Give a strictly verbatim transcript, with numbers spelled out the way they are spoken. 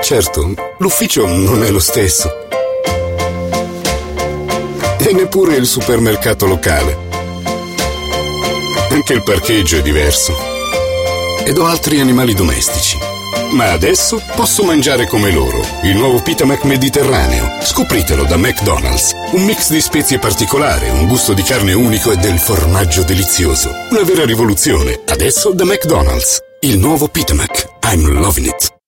Certo, l'ufficio non è lo stesso. E neppure il supermercato locale. Anche il parcheggio è diverso. Ed ho altri animali domestici. Ma adesso posso mangiare come loro. Il nuovo Pita Mac Mediterraneo. Scopritelo da McDonald's. Un mix di spezie particolare, un gusto di carne unico e del formaggio delizioso. Una vera rivoluzione. Adesso da McDonald's. Il nuovo Pita Mac. I'm loving it.